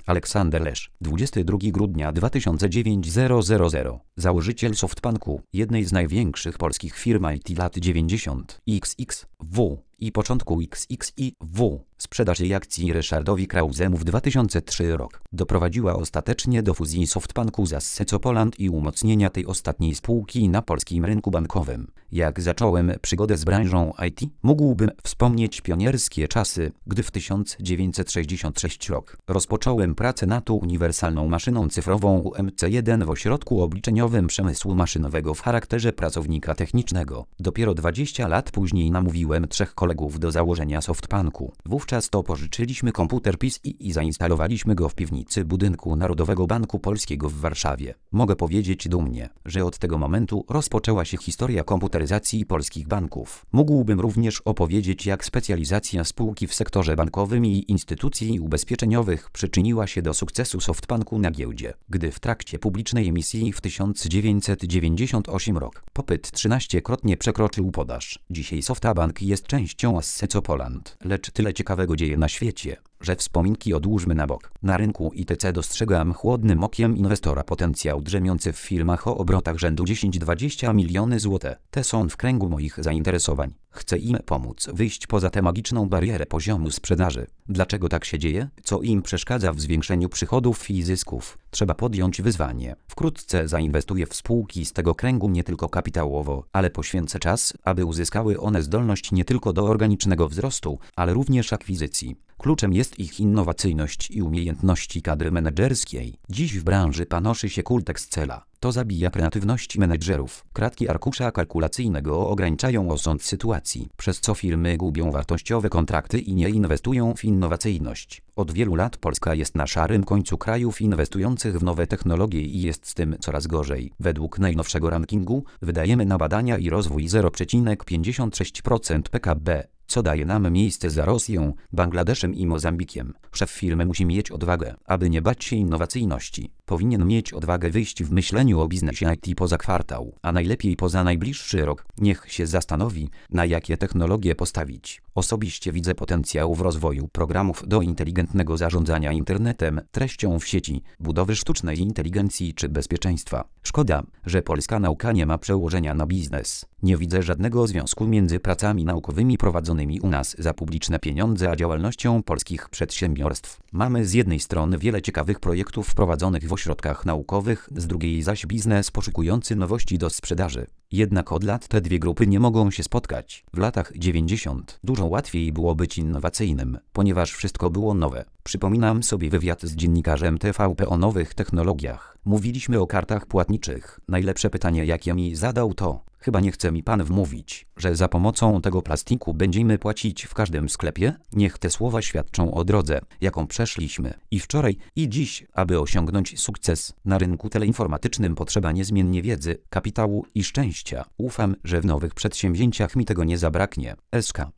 Aleksander Lesz, 22 grudnia 2009 000. Założyciel SoftBanku, jednej z największych polskich firm IT lat 90. XXW i początku XXIW. Sprzedaż jej akcji Ryszardowi Krauzemu w 2003 rok doprowadziła ostatecznie do fuzji SoftBanku z Asseco Poland i umocnienia tej ostatniej spółki na polskim rynku bankowym. Jak zacząłem przygodę z branżą IT, mógłbym wspomnieć pionierskie czasy, gdy w 1966 rok rozpocząłem pracę nad uniwersalną maszyną cyfrową UMC1 w ośrodku obliczeniowym przemysłu maszynowego w charakterze pracownika technicznego. Dopiero 20 lat później namówiłem 3 kolegów do założenia SoftBanku. Wówczas to pożyczyliśmy komputer PiS i zainstalowaliśmy go w piwnicy budynku Narodowego Banku Polskiego w Warszawie. Mogę powiedzieć dumnie, że od tego momentu rozpoczęła się historia komputeryzacji polskich banków. Mógłbym również opowiedzieć, jak specjalizacja spółki w sektorze bankowym i instytucji ubezpieczeniowych przyczyniła się do sukcesu SoftBanku na giełdzie, gdy w trakcie publicznej emisji w 1998 rok popyt 13-krotnie przekroczył podaż. Dzisiaj SoftBank jest częścią Asseco Poland, lecz tyle ciekawego dzieje na świecie, że wspominki odłóżmy na bok. Na rynku ITC dostrzegam chłodnym okiem inwestora potencjał drzemiący w firmach o obrotach rzędu 10-20 miliony złotych. Te są w kręgu moich zainteresowań. Chcę im pomóc wyjść poza tę magiczną barierę poziomu sprzedaży. Dlaczego tak się dzieje? Co im przeszkadza w zwiększeniu przychodów i zysków? Trzeba podjąć wyzwanie. Wkrótce zainwestuję w spółki z tego kręgu nie tylko kapitałowo, ale poświęcę czas, aby uzyskały one zdolność nie tylko do organicznego wzrostu, ale również akwizycji. Kluczem jest ich innowacyjność i umiejętności kadry menedżerskiej. Dziś w branży panoszy się kult Excela. To zabija kreatywność menedżerów. Kratki arkusza kalkulacyjnego ograniczają osąd sytuacji, przez co firmy gubią wartościowe kontrakty i nie inwestują w innowacyjność. Od wielu lat Polska jest na szarym końcu krajów inwestujących w nowe technologie i jest z tym coraz gorzej. Według najnowszego rankingu wydajemy na badania i rozwój 0,56% PKB. Co daje nam miejsce za Rosją, Bangladeszem i Mozambikiem. Szef firmy musi mieć odwagę, aby nie bać się innowacyjności. Powinien mieć odwagę wyjść w myśleniu o biznesie IT poza kwartał, a najlepiej poza najbliższy rok. Niech się zastanowi, na jakie technologie postawić. Osobiście widzę potencjał w rozwoju programów do inteligentnego zarządzania internetem, treścią w sieci, budowy sztucznej inteligencji czy bezpieczeństwa. Szkoda, że polska nauka nie ma przełożenia na biznes. Nie widzę żadnego związku między pracami naukowymi prowadzonymi u nas za publiczne pieniądze a działalnością polskich przedsiębiorstw. Mamy z jednej strony wiele ciekawych projektów prowadzonych w ośrodkach naukowych, z drugiej zaś biznes poszukujący nowości do sprzedaży. Jednak od lat te dwie grupy nie mogą się spotkać. W latach 90 dużo łatwiej było być innowacyjnym, ponieważ wszystko było nowe. Przypominam sobie wywiad z dziennikarzem TVP o nowych technologiach. Mówiliśmy o kartach płatniczych. Najlepsze pytanie, jakie mi zadał, to: chyba nie chce mi pan wmówić, że za pomocą tego plastiku będziemy płacić w każdym sklepie? Niech te słowa świadczą o drodze, jaką przeszliśmy i wczoraj, i dziś, aby osiągnąć sukces. Na rynku teleinformatycznym potrzeba niezmiennie wiedzy, kapitału i szczęścia. Ufam, że w nowych przedsięwzięciach mi tego nie zabraknie. SK.